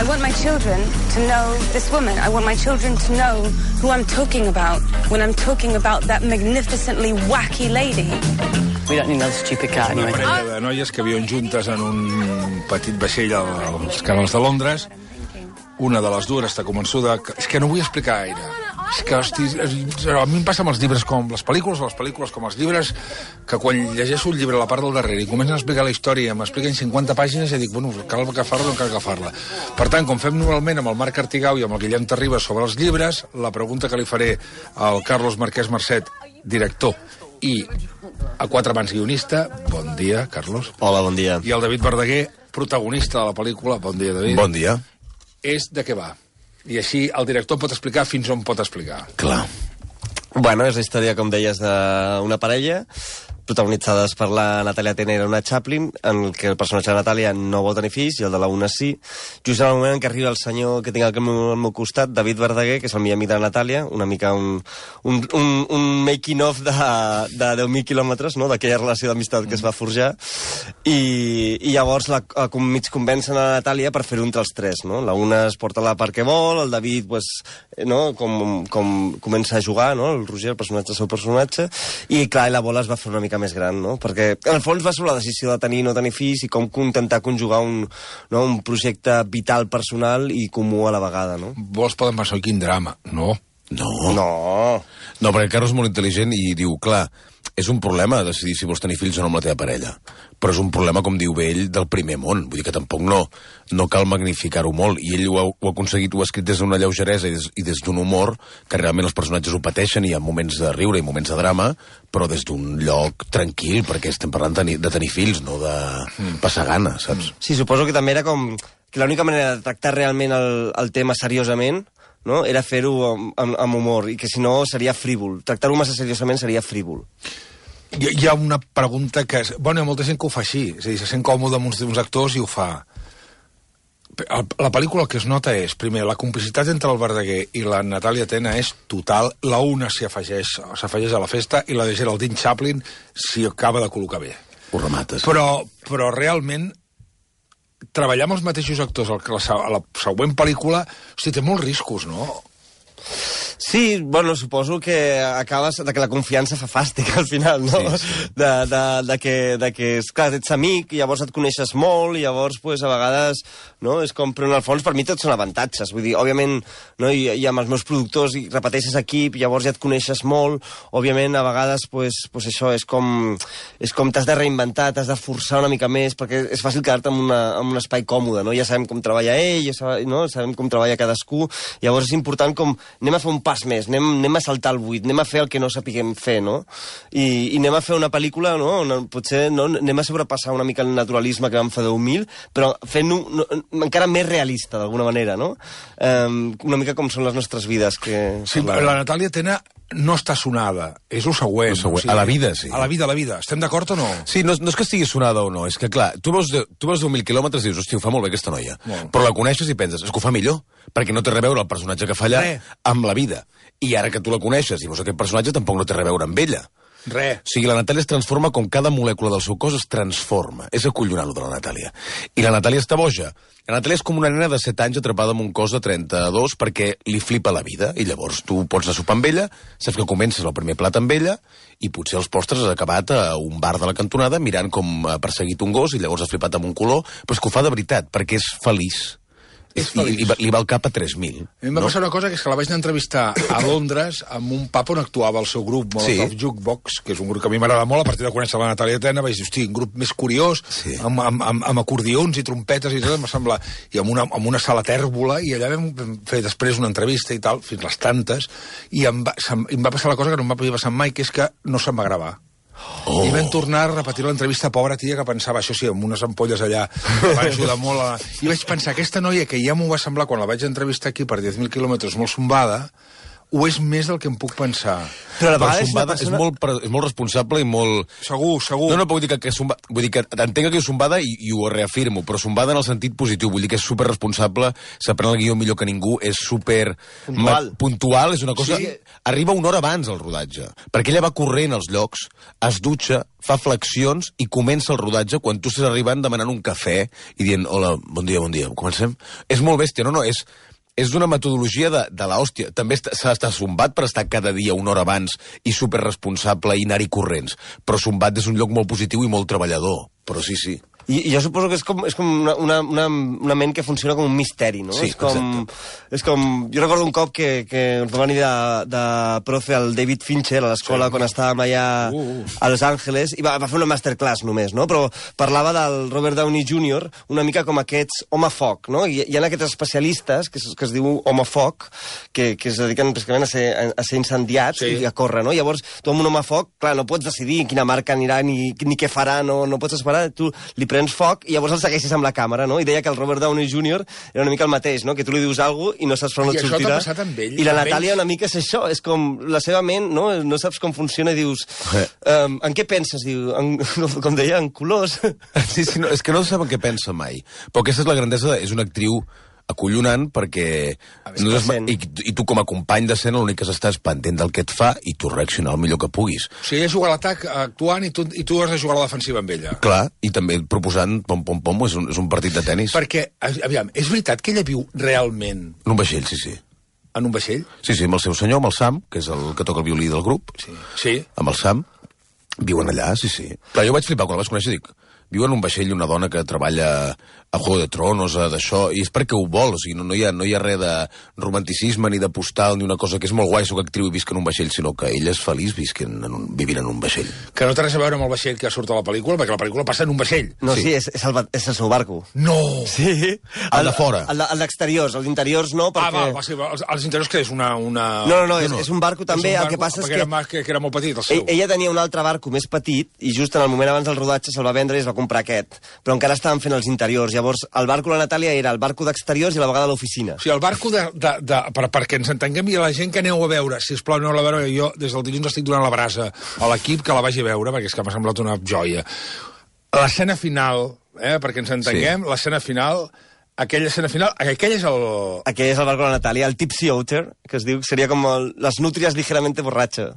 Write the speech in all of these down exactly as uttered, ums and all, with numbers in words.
want my children to know this woman. I want my children to know who I'm talking about when I'm talking about that magnificently wacky lady. We don't need another stupid car anyway. Una parella de noies que viuen juntes en un petit vaixell als canals de Londres. Una de les dues està convençuda... Que... És que no vull explicar gaire. És que, hosti, a mi em passa amb els llibres com les pel·lícules, o les pel·lícules com els llibres, que quan llegeixo el llibre a la part del darrere i comencen a explicar la història, m'expliquen cinquanta pàgines i dic, bueno, cal agafar-la o no cal agafar-la. Per tant, com fem normalment amb el Marc Artigau i amb el Guillem Terribas sobre els llibres, la pregunta que li faré al Carlos Marquès Marcet, director, i a quatre mans guionista, bon dia, Carlos. Hola, bon dia. I el David Verdaguer, protagonista de la pel·lícula, bon dia, David. Bon dia. És de què va. I així el director pot explicar fins on pot explicar. Clar. Bueno, és la història, com deies, d'una parella protagonitzades per la Natàlia Tena i una Chaplin, en què el personatge de Natàlia no vol tenir fills i el de la una sí. Just en el moment en què arriba el senyor que tinc al meu, al meu costat, David Verdaguer, que és el millor amic de la Natàlia, una mica un, un, un, un making-of de, de deu mil quilòmetres, no?, d'aquella relació d'amistat que es va forjar, i, i llavors la, com mig convencen a la Natàlia per fer-ho entre els tres, no? La una es porta la part que vol, el David, pues, no?, com, com comença a jugar, no?, el Roger, el personatge, el seu personatge, i clar, i la bola es va fer una mica més gran, no? Perquè en el fons va sobre la decisió de tenir o no tenir fills i com intentar conjugar un, no, un projecte vital personal i comú a la vegada, no? Vols poden passar quin drama? No. No. No. No, perquè el Carlos és molt intel·ligent i diu, clar, és un problema decidir si vols tenir fills o no amb la teva parella. Però és un problema, com diu bé ell, del primer món. Vull dir que tampoc no, no cal magnificar-ho molt. I ell ho ha, ho ha aconseguit, ho ha escrit des d'una lleugeresa i des, i des d'un humor que realment els personatges ho pateixen i hi ha moments de riure i moments de drama, però des d'un lloc tranquil, perquè estem parlant de tenir, de tenir fills, no de passar gana, saps? Sí, suposo que també era com que l'única manera de tractar realment el, el tema seriosament, no?, era fer-ho amb, amb, amb humor, i que si no seria frívol. Tractar-ho massa seriosament seria frívol. Hi, hi ha una pregunta que... Bueno, hi ha molta gent que ho fa així, és a dir, se sent còmode amb uns, uns actors i ho fa. La pel·lícula el que es nota és, primer, la complicitat entre el Verdaguer i la Natàlia Tena és total. La una s'hi afegeix, s'afegeix a la festa i la de Geraldine Chaplin s'hi acaba de col·locar bé. Ho remates. Però, però realment, treballar amb els mateixos actors a la, a la següent pel·lícula, hosti, té molts riscos, no? Sí, bueno, suposo que acabes de que la confiança fa fàstic al final, no? Sí, sí. De, de, de, que, de que, esclar, ets amic, i llavors et coneixes molt, i llavors, pues, a vegades, no? És com, però en el fons per mi tots són avantatges. Vull dir, òbviament, no? I, i amb els meus productors i repeteixes equip, llavors ja et coneixes molt, òbviament, a vegades, pues, pues això és com, és com t'has de reinventar, t'has de forçar una mica més, perquè és fàcil quedar-te en, una, en un espai còmode, no? Ja sabem com treballa ell, ja sabem, no? Sabem com treballa cadascú, llavors és important com anem a fer un pas més, anem, anem a saltar el buit, anem a fer el que no sapiguem fer, no? I, i anem a fer una pel·lícula, no?, on potser no, anem a sobrepassar una mica el naturalisme que vam fer deu mil, però fent-ho no, encara més realista, d'alguna manera, no? Um, una mica com són les nostres vides. Que... Sí, la... la Natàlia Tena no està sonada, és el següent. El següent. O sigui, a la vida, sí. A la vida, a la vida. Estem d'acord o no? Sí, no, no és que estigui sonada o no, és que, clar, tu veus, tu veus deu mil quilòmetres i dius, hòstia, ho fa molt bé aquesta noia. Molt. Però la coneixes i penses, és que ho fa millor, perquè no té res a veure el personatge que fa allà amb la vida. I ara que tu la coneixes i veus aquest personatge, tampoc no té res a veure amb ella. Res. O sigui, la Natàlia es transforma com cada molècula del seu cos es transforma. És acollonant, de la Natàlia. I la Natàlia està boja. La Natàlia és com una nena de set anys atrapada en un cos de trenta-dos perquè li flipa la vida. I llavors tu pots anar a sopar amb ella, saps que comences el primer plat amb ella, i potser els postres has acabat a un bar de la cantonada mirant com ha perseguit un gos i llavors has flipat amb un color, però és que ho fa de veritat, perquè és feliç. És feliç. I, i li va al cap a tres mil. A mi em va no? passar una cosa, que és que la vaig anar a entrevistar a Londres amb un pub on actuava el seu grup, Molotov sí. Jukebox, que és un grup que a mi m'agrada molt. A partir de conèixer la Natàlia Tena vaig dir, hosti, un grup més curiós, sí. amb, amb, amb, amb acordions i trompetes i tot, em va semblar, i amb una, amb una sala tèrbola, i allà vam fer després una entrevista i tal, fins les tantes, i em va, em va passar la cosa que no em va poder passar mai, que és que no se'm va gravar. Oh. I vam tornar a repetir l'entrevista, pobra tia, que pensava, això sí, amb unes ampolles allà, va ajudar molt a... I vaig pensar, aquesta noia que ja m'ho va semblar quan la vaig entrevistar aquí per deu mil quilòmetres molt sombada, o és més del que em puc pensar? Però a vegades Zumbada és, persona... és, molt, és molt responsable i molt... Segur, segur. No, no, però vull dir que, que, Zumbada, vull dir que entenc que és Zumbada i, i ho reafirmo, però Zumbada en el sentit positiu, vull dir que és superresponsable, s'aprèn el guió millor que ningú, és super... Puntual. Puntual, és una cosa... Sí. Arriba una hora abans al rodatge, perquè ella va corrent als llocs, es dutxa, fa flexions i comença el rodatge quan tu estàs arribant demanant un cafè i dient, hola, bon dia, bon dia, comencem? És molt bèstia, no, no, és... És d'una metodologia de, de l'hòstia. També s'ha estat zumbat per estar cada dia una hora abans i superresponsable i anar-hi corrents. Però Zumbat és un lloc molt positiu i molt treballador. Però sí, sí. I, i jo suposo que és com, és com una, una, una, una ment que funciona com un misteri, no? Sí, és com, és com... Jo recordo un cop que, que ens va venir de, de profe el David Fincher a l'escola sí. quan estàvem allà uh, uh. a Los Angeles i va, va fer una masterclass només, no? Però parlava del Robert Downey júnior una mica com aquests home foc, no? I hi ha aquests especialistes que es, que es diu home foc que, que es dediquen pràcticament a ser, a ser incendiats sí. i a córrer, no? Llavors, tu amb un home foc, clar, no pots decidir quina marca anirà ni, ni què farà, no, no pots esperar, tu li prens foc i llavors el segueixes amb la càmera, no? I deia que el Robert Downey júnior era una mica el mateix, no? Que tu li dius alguna cosa i no saps per on et sortirà. I això t'ha passat amb ell? I la Natàlia una mica és això, és com la seva ment, no? No saps com funciona i dius... Um, en què penses? Diu, en, com deia, en colors. Sí, sí, no, és que no sap en què pensa mai. Però aquesta és la grandesa, és una actriu acollonant perquè no és, i, i tu com a company d'escena l'únic que estàs pendent del que et fa i tu reaccionar el millor que puguis. O sigui, ella juga a l'atac actuant i tu, i tu has de jugar a la defensiva amb ella. Clar, i també proposant pom-pom-pom, és, un, és un partit de tennis. Perquè, aviam, és veritat que ella viu realment... En un vaixell, sí, sí. En un vaixell? Sí, sí, amb el seu senyor, amb el Sam, que és el que toca el violí del grup. Sí. Sí. Amb el Sam. Viuen allà, sí, sí. Clar, jo vaig flipar quan la vaig conèixer, dic... Viu en un vaixell una dona que treballa a Juego de Tronos, d'això, i és perquè ho vol, o sigui, no, no, hi ha, no hi ha res de romanticisme ni de postal ni una cosa que és molt guai, soc actriu i visc en un vaixell, sinó que ella és feliç visquent en un, vivint en un vaixell. Que no té res a veure amb el vaixell que surt a la pel·lícula, perquè la pel·lícula passa en un vaixell. No, sí, sí és, és, el, és el seu barco. No! Sí. El de fora. El, el d'exteriors, els interiors no, perquè... Ah, va, va, sí, els, els interiors que és una... una... No, no, no, és, és un barco també, un barco, el que passa és que... Era, que... que era molt petit, el seu. Ell, ella tenia un altre barco més petit i just en el moment abans del rodatge se'l va vendre i es va comprar aquest. Però encara estaven fent els interiors. Llavors, el barco de la Natàlia era el barco d'exteriors i a la vegada l'oficina. O sigui, el barco de... de, de per, perquè ens entenguem i la gent que aneu a veure, sisplau, aneu a veure, jo des del dilluns estic donant la brasa a l'equip que la vagi a veure, perquè és que m'ha semblat una joia. L'escena final, eh, perquè ens entenguem, sí. L'escena final... Aquella escena final, aquell és el... Aquell és el barco de la Natàlia, el Tipsy Otter, que es diu que seria com el, les nútries ligeramente borratxa.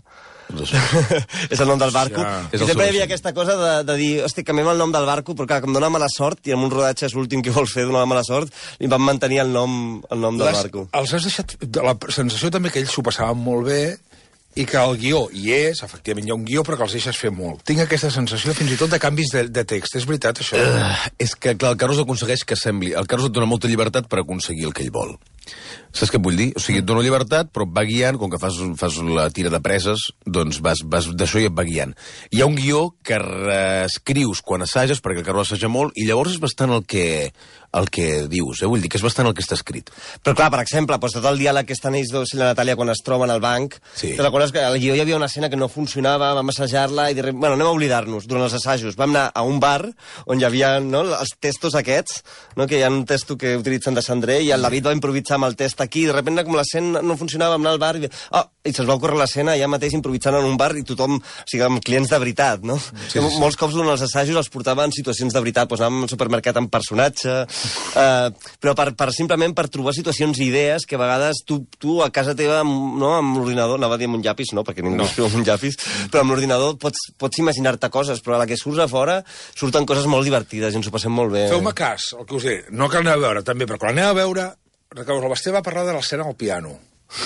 És el nom del barco. Ja. I sempre hi havia aquesta cosa de, de dir, hosti, canviem el nom del barco, però clar, com dona mala sort, i en un rodatge és l'últim que vols fer, donar mala sort, i van mantenir el nom, el nom del Les, barco. Els has deixat... La sensació també que ells s'ho passaven molt bé, i que el guió hi és, efectivament hi ha un guió, però que els deixes fer molt. Tinc aquesta sensació fins i tot de canvis de, de text. És veritat, això? Uh, és que, clar, el Carlos aconsegueix que sembli... El Carlos et dona molta llibertat per aconseguir el que ell vol. Saps què et vull dir? O sigui, et dona llibertat, però et va guiant, com que fas, fas la tira de preses, doncs vas, vas d'això i et va guiant. Hi ha un guió que reescrius quan assages, perquè el Carlos assaja molt, i llavors és bastant el que, el que dius, eh? Vull dir que és bastant el que està escrit. Però clar, per exemple, doncs tot el diàleg que estan ells dos i la Natàlia quan es troben al banc, sí. Te recordes que al guió hi havia una escena que no funcionava, vam assajar-la i dir, bueno, anem a oblidar-nos durant els assajos. Vam anar a un bar on hi havia, no, els testos aquests, no, que hi ha un testo que utilitzen de Sandré, i el David va improvisar amb el test aquí, i de repente com l'escena no funcionava, vam anar al bar i, oh, i se'ls va ocórrer l'escena allà mateix improvisant en un bar i tothom, o sigui, amb clients de veritat, no? Sí, sí, sí. Molts cops durant els assajos els portaven en situacions de veritat, doncs anàvem al supermercat amb personatge, eh, però per, per simplement per trobar situacions i idees que a vegades tu, tu a casa teva, no, amb l'ordinador, anava a dir amb un llapis, no, perquè ningú no. escriu amb un llapis, però amb l'ordinador pots, pots imaginar-te coses, però a la que surts a fora surten coses molt divertides i ens ho passem molt bé. Feu-me cas, el que us diré, no cal anar a veure també, però quan aneu a veure, recordo, el Basté va parlar de l'escena al piano.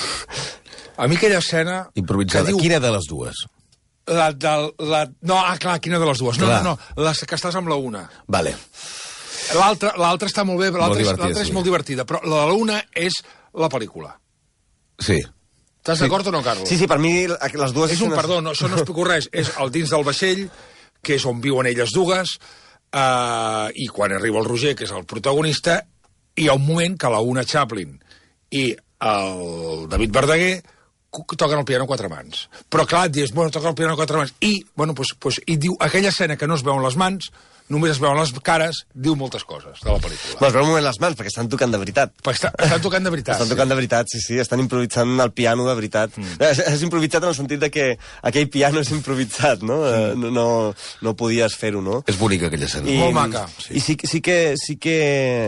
A mi aquella escena... Improvisada. Diu, quina de les dues? La del... La... No, ah, clar, quina de les dues? No, clar. no, no, la que estàs amb la una. Vale. L'altra està molt bé, l'altra és, és molt divertida, però la de l'una és la pel·lícula. Sí. Estàs sí. d'acord o no, Carlos? Sí, sí, per mi les dues... És un, perdó, no, això no explico res, és el dins del vaixell, que és on viuen elles dues, eh, i quan arriba el Roger, que és el protagonista, hi ha un moment que la Una Chaplin i el David Verdaguer toquen el piano a quatre mans. Però clar, et dius, bueno, toquen el piano a quatre mans. I, bueno, pues, pues, i diu, aquella escena que no es veuen les mans, només es veuen les cares, diu moltes coses de la pel·lícula. No, es veuen les mans, perquè estan tocant de veritat. Està, estan tocant de veritat. Estan tocant de veritat, sí, sí, estan improvisant el piano de veritat. Mm. És, és improvisat en el sentit de que aquell piano és improvisat, no? Mm. No, no, no podies fer-ho, no? És bonica aquella escena. I, molt maca. Sí. I sí, sí que... Sí que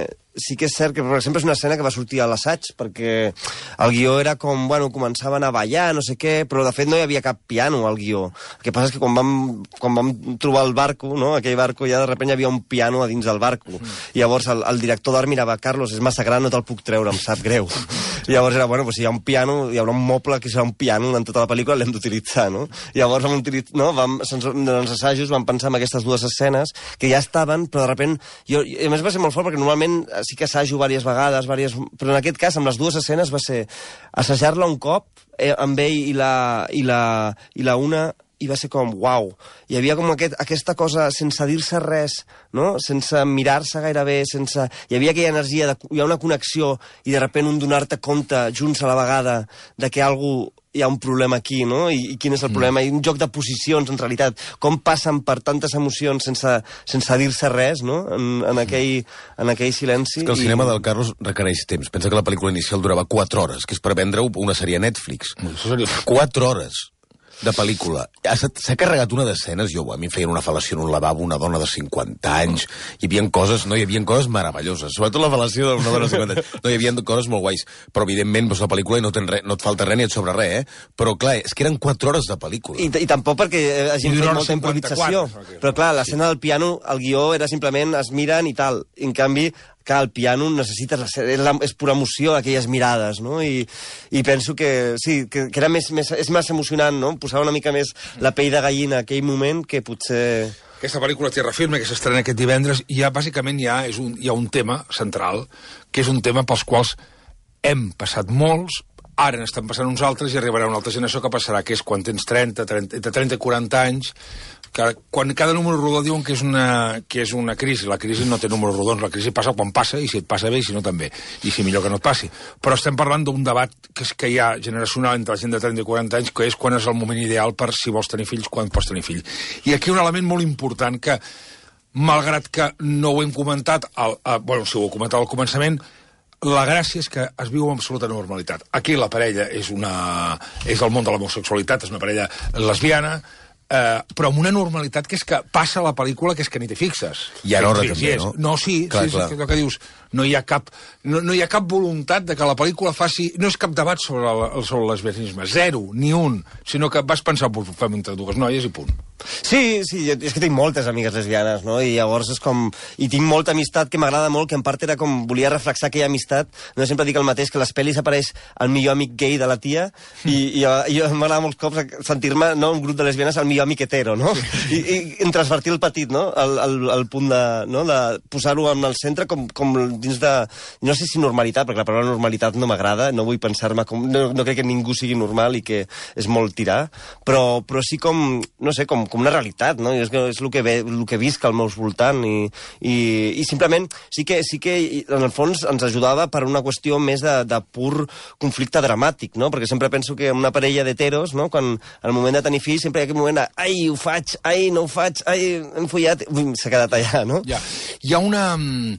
sí que és cert que, per exemple, és una escena que va sortir a l'assaig, perquè el guió era com, bueno, començaven a ballar, no sé què, però de fet no hi havia cap piano al guió. El que passa és que quan vam, quan vam trobar el barco, no?, aquell barco, ja de repente hi havia un piano a dins del barco. Mm. I llavors el, el director d'art mirava, Carlos, és massa gran, no te'l puc treure, em sap greu. I llavors era, bueno, pues si hi ha un piano, hi haurà un moble que serà un piano en tota la pel·lícula, l'hem d'utilitzar, no? I llavors vam utilitzar, no?, vam, en els assajos vam pensar en aquestes dues escenes que ja estaven, però de repente... Jo, i a més va ser molt fort, perquè normalment sí que assajo diverses vegades, diverses... però en aquest cas, amb les dues escenes, va ser assajar-la un cop, eh, amb ell i la, i la, i la una, i va ser com, uau. Hi havia com aquest, aquesta cosa sense dir-se res, no? Sense mirar-se gairebé, sense... Hi havia aquella energia, de... hi ha una connexió, i de repente un donar-te compte, junts a la vegada, de que algú... hi ha un problema aquí, no? I, i quin és el problema? Mm. I un joc de posicions, en realitat. Com passen per tantes emocions sense, sense dir-se res, no? En, en, aquell, en aquell silenci. És que el i... cinema del Carlos requereix temps. Pensa que la pel·lícula inicial durava quatre hores, que és per vendre-ho una sèrie a Netflix. quatre hores de pel·lícula. S'ha carregat una d'escenes, jo, a mi em feien una fal·lació en un lavabo, una dona de cinquanta anys, hi havia coses, no, hi havia coses meravelloses, sobretot la fal·lació d'una dona de cinquanta anys, no, hi havia coses molt guais, però evidentment veus la pel·lícula i no, res, no et falta res ni et sobra res, eh? Però clar, és que eren quatre hores de pel·lícula. I, i tampoc perquè hagin fet molta improvisació, però clar, l'escena del piano, el guió era simplement es miren i tal, i en canvi que el piano necessites, és, la, és pura emoció, aquelles mirades, no? I, i penso que sí, que, que era més, més, és més emocionant, no? Posar una mica més la pell de gallina en aquell moment que potser... Aquesta pel·lícula Tierra Firme, que s'estrena aquest divendres, hi ha, bàsicament, hi ha, és un, hi ha un tema central, que és un tema pels quals hem passat molts, ara n'estan passant uns altres i arribarà una altra generació que passarà, que és quan tens trenta, trenta, entre trenta i quaranta anys, que quan cada número rodó diuen que és, una, que és una crisi. La crisi no té números rodons, la crisi passa quan passa, i si et passa bé, i si no també, i si millor que no et passi. Però estem parlant d'un debat que, és, que hi ha generacional entre la gent de trenta i quaranta anys, que és quan és el moment ideal per si vols tenir fills, quan pots tenir fills. I aquí un element molt important que, malgrat que no ho hem comentat, al, a, bueno, si ho he comentat al començament, la gràcia és que es viu amb absoluta normalitat. Aquí la parella és, una, és el món de l'homosexualitat, és una parella lesbiana, eh, però amb una normalitat que és que passa la pel·lícula que és que ni te fixes. I ara hora també, no? No, sí, clar, sí, clar. Sí, és el que dius. No hi ha cap, no, no hi ha cap voluntat de que la pel·lícula faci... No és cap debat sobre, la, sobre el lesbianisme, zero, ni un, sinó que vas pensar, pues, ho fem entre dues noies i punt. Sí, sí, és que tinc moltes amigues lesbianes, no? I llavors és com... I tinc molta amistat que m'agrada molt, que en part era com... Volia reflexar aquella amistat. No sempre dic el mateix, que a les pel·lis apareix el millor amic gay de la tia, i, i, i m'agrada molts cops sentir-me, no, un grup de lesbianes, el millor amic hetero, no? I, i, i transvertir el petit, no? El, el, el punt de... No? De posar-ho en el centre com, com dins de... No sé si normalitat, perquè la paraula normalitat no m'agrada, no vull pensar-me com... No, no crec que ningú sigui normal i que és molt tirar, però, però sí com... No sé, com com una realitat, no? És, és el que, ve, el que visc al meu voltant i, i, i simplement sí que, sí que en el fons ens ajudava per una qüestió més de, de pur conflicte dramàtic, no? Perquè sempre penso que una parella d'heteros, no? Quan al moment de tenir fills sempre hi ha aquest moment de ai, ho faig, ai, no ho faig, ai, hem follat, s'ha quedat allà, no? Ja. Hi ha una...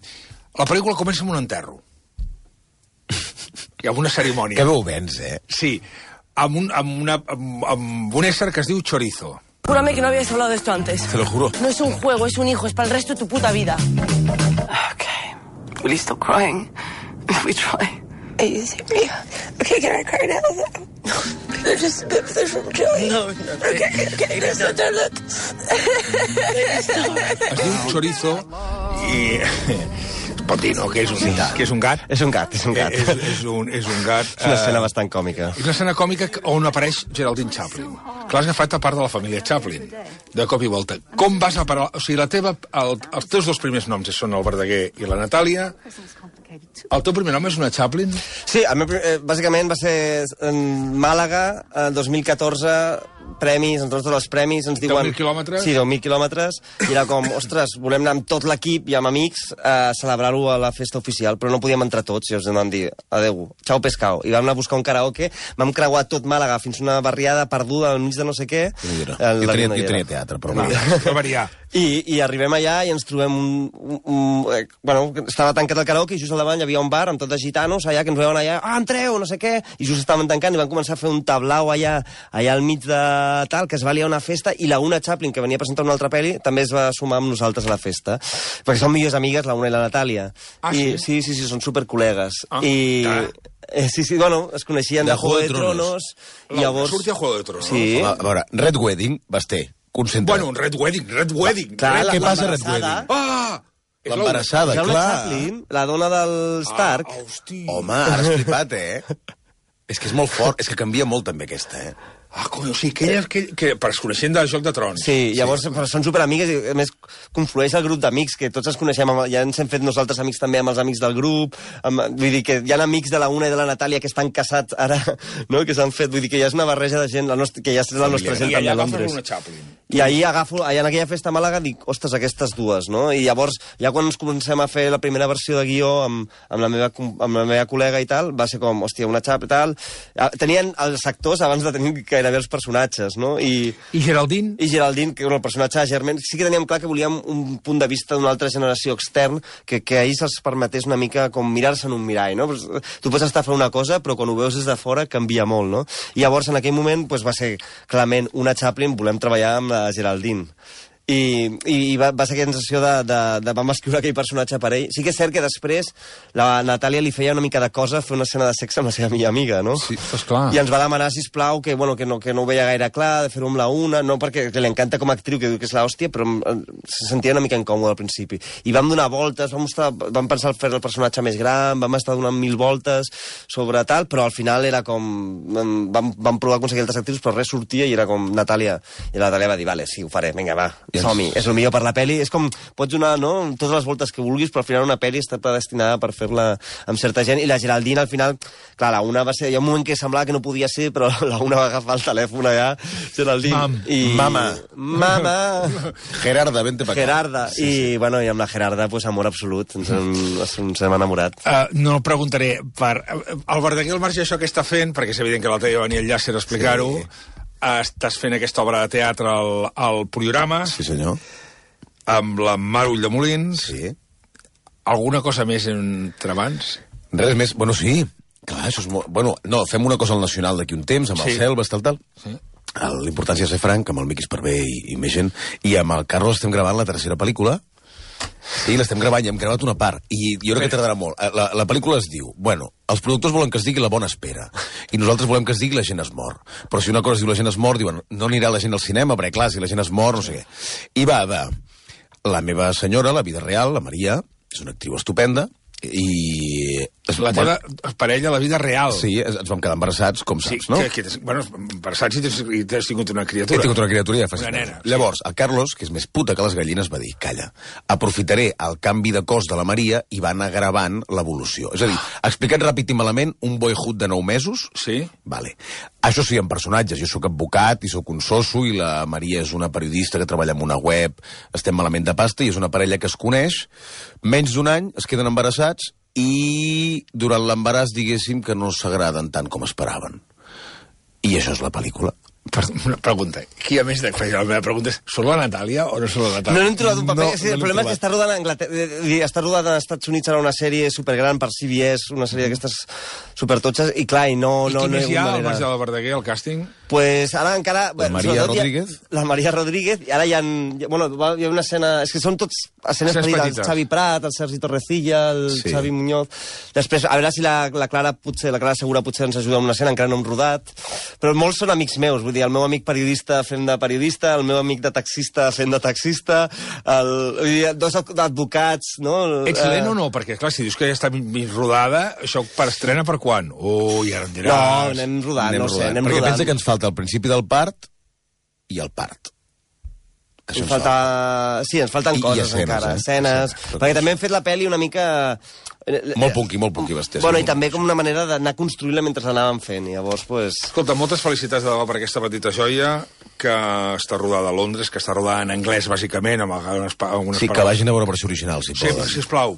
La pel·lícula comença amb un enterro. Hi ha una cerimònia. Que veu vens, eh? Sí, amb un, amb, una, amb, amb un ésser que es diu Chorizo. Júrame que no habías hablado de esto antes. Te lo juro. No es un juego, es un hijo, es para el resto de tu puta vida. Okay. Will you stop crying? If we try. Are you serious? Okay, can I cry now? No. They're just they're from Chile. No, no. Okay, okay, no, no, no, look. Es diu Chorizo i... Pot dir, no?, que és un, sí. que és un gat. És un gat, és un gat. És, és, un, és un gat... És una escena uh, bastant còmica. És una escena còmica on apareix Geraldine Chaplin. Clar, has agafat a part de la família Chaplin, de cop i volta. Com vas a parar... O sigui, la teva, el, els teus dos primers noms són el Verdaguer i la Natàlia. El teu primer nom és una Chaplin? Sí, el meu, eh, bàsicament va ser en Màlaga, el dos mil catorze... premis, ens donen tots els premis, ens diuen... deu mil quilòmetres? Sí, deu mil quilòmetres, i era com, ostres, volem anar amb tot l'equip i amb amics a celebrar-ho a la festa oficial, però no podíem entrar tots, i ens vam dir, adeu, ciao pescao, i vam anar a buscar un karaoke, vam creuar tot Màlaga fins a una barriada perduda al mig de no sé què... No jo, tenia, jo tenia teatre, però... No, no variar. I, I arribem allà i ens trobem un, un, un... eh, Bueno, estava tancat el karaoke i just al davant hi havia un bar amb tot de gitanos allà que ens veuen allà, ah, entreu, no sé què, i just estaven tancant i van començar a fer un tablau allà, allà al mig de tal, que es va liar una festa, i la Una Chaplin, que venia a presentar una altra pel·li, també es va sumar amb nosaltres a la festa, perquè són millors amigues, la Una i la Natàlia. Ah, I, sí? Sí, sí, sí, són supercol·legues. Ah, I... clar. Eh, sí, sí, bueno, es coneixien de, de Juego de Tronos. La, I llavors... Sortia Juego de Tronos. Sí. A veure, Red Wedding, Basté, concentra't. Bueno, un Red Wedding, Red Wedding. Clar, Què la- passa a Red l'embarassada- Wedding? Ah! És L'embarassada, La Una clar. Chaplin, la dona del Stark, Ah, hosti. Home, ara has flipat, eh? És que és molt fort, és que canvia molt també aquesta, eh? Ah, coi, o sigui, que ella, que, que per es coneixent del Joc de Trons. sí, llavors sí. Són superamigues i a més conflueix el grup d'amics, que tots ens coneixem, amb, ja ens hem fet nosaltres amics també amb els amics del grup, amb, vull dir que hi ha amics de la Una i de la Natàlia que estan casats ara, no?, que s'han fet, vull dir que ja és una barreja de gent, la nostra, que ja és la nostra gent I també allà a agafes Londres. una Chaplin. I ahir agafo, allà en aquella festa a Màlaga dic, ostres, aquestes dues, no? I llavors, ja quan ens comencem a fer la primera versió de guió amb, amb, la, meva, com- amb la meva col·lega i tal, va ser com, hòstia, una xapa i tal. Ah, tenien els actors abans de tenir gairebé els personatges, no? I, I Geraldine? i Geraldine, que era el personatge de Germaine, sí que teníem clar que volíem un punt de vista d'una altra generació extern que, que a ells els permetés una mica com mirar-se en un mirall, no? Pues, tu pots estar fent una cosa, però quan ho veus des de fora canvia molt, no? I llavors, en aquell moment, pues, va ser clarament Una Chaplin, volem treballar amb la Geraldine. I, i va, va ser aquella sensació de, de, de vam escriure aquell personatge per ell. Sí que és cert que després la Natàlia li feia una mica de cosa fer una escena de sexe amb la seva millor amiga, no? Sí, esclar. I ens va demanar, sisplau, que, bueno, que, no, que no ho veia gaire clar, de fer-ho amb la Una, no perquè que li encanta com a actriu, que diu que és l'hòstia, però eh, se sentia una mica incòmode al principi. I vam donar voltes, vam, estar, vam pensar fer el personatge més gran, vam estar donant mil voltes sobre tal, però al final era com... Vam, vam provar a aconseguir altres actrius, però res sortia i era com Natàlia. I la Natàlia va dir, vale, sí, ho faré, vinga, va, som-hi. És el millor per la peli. És com, pots donar, no?, totes les voltes que vulguis, però al final una peli està predestinada per fer-la amb certa gent. I la Geraldine, al final, clar, la Una va ser... Hi ha un moment que semblava que no podia ser, però la Una va agafar el telèfon allà, Geraldine. Mam. I... Mama. Mama. Gerarda, vente pa acá. Gerarda. Sí, sí. I, bueno, i amb la Gerarda, pues, amor absolut. Ens hem, ens hem enamorat. Uh, no preguntaré per... El Verdaguer, al marge d'això que està fent, perquè és evident que l'altre dia venia el Llàcer a explicar-ho, sí. Estàs fent aquesta obra de teatre al, al Poliorama, Sí, senyor. amb la Mar Ulldemolins. Sí. Alguna cosa més entre mans? Res més, bueno, sí. Clar, això és molt... Bueno, no, fem una cosa al Nacional d'aquí un temps, amb Sí. el Selva, tal, tal. Sí. L'importància de ser franc, amb el Miqui Esparvé i, i més gent. I amb el Carlos estem gravant la tercera pel·lícula. Sí, l'estem gravant, i hem gravat una part. I jo crec que tardarà molt. La, la pel·lícula es diu, bueno, els productors volen que es digui La bona espera. I nosaltres volem que es digui La gent es mor. Però si una cosa es diu La gent es mor, diuen, no anirà la gent al cinema, perquè clar, si la gent es mor, no sé què. I va, va. La meva senyora, la vida real, la Maria, és una actriu estupenda, i... La teva parella, la vida real. Sí, ens vam quedar embarassats, com Sí, saps, no? que, que, bueno, embarassats i t'has i t'has tingut una He criatura. tingut una criatura ja fa Una sis nena, mesos. sí. Llavors, el Carlos, que és més puta que les gallines, va dir, calla, aprofitaré el canvi de cos de la Maria i va anar gravant l'evolució. És a dir, explicat ràpid i malament, un boyhood de nou mesos. Sí? Vale. Això sí, en personatges. Jo sóc advocat i sóc un sosso i la Maria és una periodista que treballa en una web, estem malament de pasta i és una parella que es coneix. Menys d'un any es queden embarassats i durant l'embaràs, diguéssim, que no s'agraden tant com esperaven. I això és la pel·lícula. Per, una pregunta. Qui a més de fer la meva pregunta és, surt la Natàlia o no surt la Natàlia? No n'hem trobat un paper. No, Sí, no el l'hem problema és trobat. que està rodant a Anglaterra, està rodada als Estats Units ara una sèrie supergran per C B S, una sèrie d'aquestes supertotxes, i clar, i no... I no, qui no més hi ha al manera. marge de la Verdaguer, al càsting? Pues ara encara... La Maria sobretot hi ha- Rodríguez? La Maria Rodríguez, i ara hi ha... Bueno, va- hi ha una escena... És que són tots escenes Escenes petites. petites. El Xavi Prat, el Sergi Torrecilla, el Sí. sí. Xavi Muñoz... Després, a veure si la, la Clara potser, la Clara Segura potser ens ajuda amb una escena, encara no hem rodat. Però molts són amics meus, vull dir, el meu amic periodista fent de periodista, el meu amic de taxista fent de taxista, el, vull dir, dos advocats, no? Ets Eh, lent o no? Perquè, clar, si dius que ja està mig rodada, això per estrena per quan? Ui, ara em diràs. No, anem rodant, Anem no sé, rodant. anem Perquè rodant. pensa que ens falta el principi del part i el part. Això Ens ens falta... Sí, ens falten I- i coses escenes, encara, eh? escenes... Escenes. Perquè també hem fet la pel·li una mica... Molt punky, molt punky, Bastés. Bueno, i també com una manera d'anar construint-la mentre l'anàvem fent, i llavors, pues... Escolta, moltes felicitats de debò per aquesta petita joia que està rodada a Londres, que està rodada en anglès, bàsicament, amb algunes, pa- algunes Sí, que vagin a veure versió original, si Sí, poden. sisplau.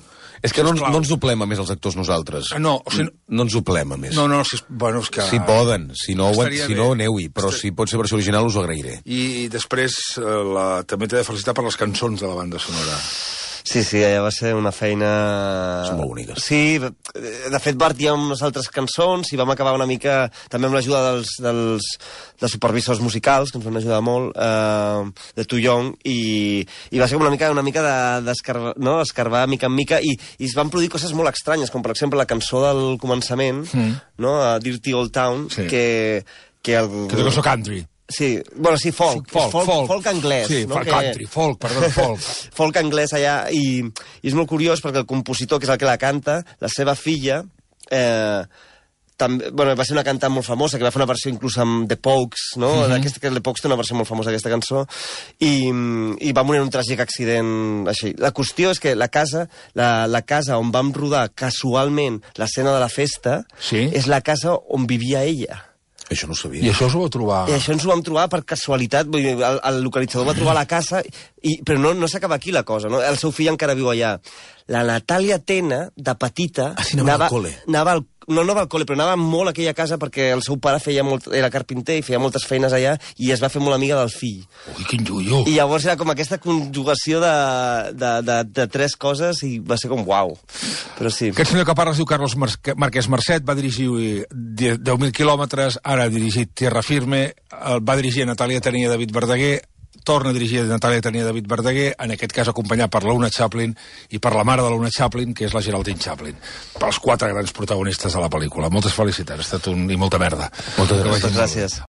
És que no, no ens doblem a més els actors nosaltres. No, o sigui, no ens doblem a més. No, no, si, bueno, és que... Si poden, si no, si no aneu-hi, però Estar... si pot ser versió original us ho agrairé. I després la... també t'he de felicitar per les cançons de la banda sonora. Sí, sí, allà va ser una feina... Són molt boniques. Sí, de fet partíem unes altres cançons i vam acabar una mica també amb l'ajuda dels, dels, dels supervisors musicals, que ens van ajudar molt, eh, de Tu Young, i, i va ser una mica una mica d'escarbar, de, no? escarbar mica en mica, i, i es van produir coses molt estranyes, com per exemple la cançó del començament, mm. no? A Dirty Old Town, sí. que... Que, el... que és cançó country. Sí, bueno, sí, folk, folk, folk, folk, folk anglès. Sí, no? folk que... country, folk, perdó, folk. Folk anglès allà, i, i és molt curiós perquè el compositor, que és el que la canta, la seva filla, eh, també, bueno, va ser una cantant molt famosa, que va fer una versió inclús amb The Pogues, no? Mm-hmm. Aquesta, que The Pogues té una versió molt famosa d'aquesta cançó, i, i va morir en un tràgic accident així. La qüestió és que la casa, la, la casa on vam rodar casualment l'escena de la festa, sí? És la casa on vivia ella. Això no ho sabia. I això us ho vau trobar... I això ens ho vam trobar per casualitat. Vull dir, el, el localitzador va trobar la casa, i, però no, no s'acaba aquí la cosa, no? El seu fill encara viu allà. La Natàlia Tena, de petita... Ah, sí, anava, anava al col·le. Anava al, no, no va al col·le, però anava molt a aquella casa perquè el seu pare feia molt, era carpinter i feia moltes feines allà, i es va fer molt amiga del fill. Ui, quin llullo! I llavors era com aquesta conjugació de, de, de, de tres coses, i va ser com uau. Però sí. Aquest senyor que parla es diu Carlos Márquez Marcet, va dirigir deu mil quilòmetres, ara ha dirigit Tierra Firme, va dirigir Natàlia Tenia i David Verdaguer, torna a dirigir Natàlia Tenia i David Verdaguer, en aquest cas acompanyat per la Una Chaplin i per la mare de la Una Chaplin, que és la Geraldine Chaplin. Pels quatre grans protagonistes de la pel·lícula. Moltes felicitats, ha estat un... i molta merda. Moltes gràcies. Moltes gràcies.